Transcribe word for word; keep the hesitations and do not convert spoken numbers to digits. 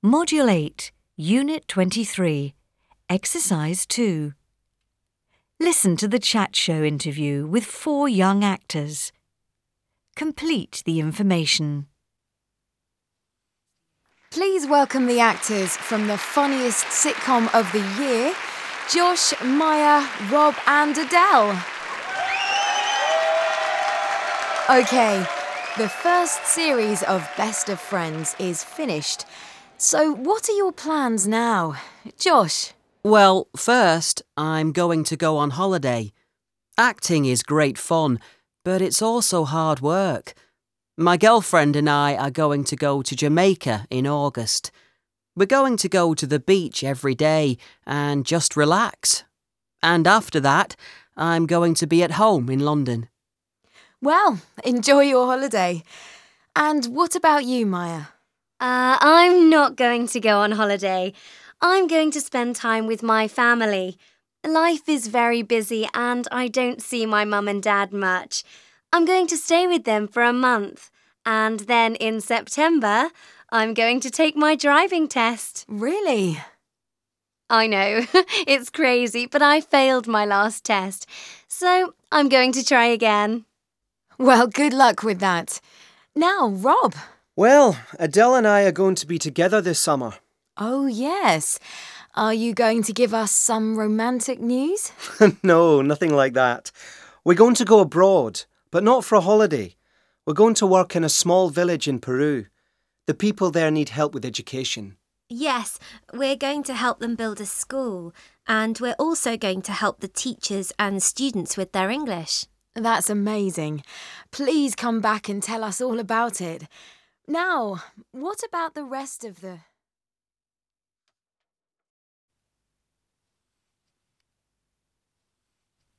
Module eight, Unit twenty-three, Exercise two. Listen to the chat show interview with four young actors. Complete the information. Please welcome the actors from the funniest sitcom of the year, Josh, Maya, Rob and Adele. OK, the first series of Best of Friends is finished. So what are your plans now? Josh? Well, first, I'm going to go on holiday. Acting is great fun, but it's also hard work. My girlfriend and I are going to go to Jamaica in August. We're going to go to the beach every day and just relax. And after that, I'm going to be at home in London. Well, enjoy your holiday. And what about you, Maya? Uh, I'm not going to go on holiday. I'm going to spend time with my family. Life is very busy and I don't see my mum and dad much. I'm going to stay with them for a month. And then in September, I'm going to take my driving test. Really? I know, it's crazy, but I failed my last test. So I'm going to try again. Well, good luck with that. Now, Rob. Well, Adele and I are going to be together this summer. Oh, yes. Are you going to give us some romantic news? No, nothing like that. We're going to go abroad, but not for a holiday. We're going to work in a small village in Peru. The people there need help with education. Yes, we're going to help them build a school, and we're also going to help the teachers and students with their English. That's amazing. Please come back and tell us all about it. Now, what about the rest of the...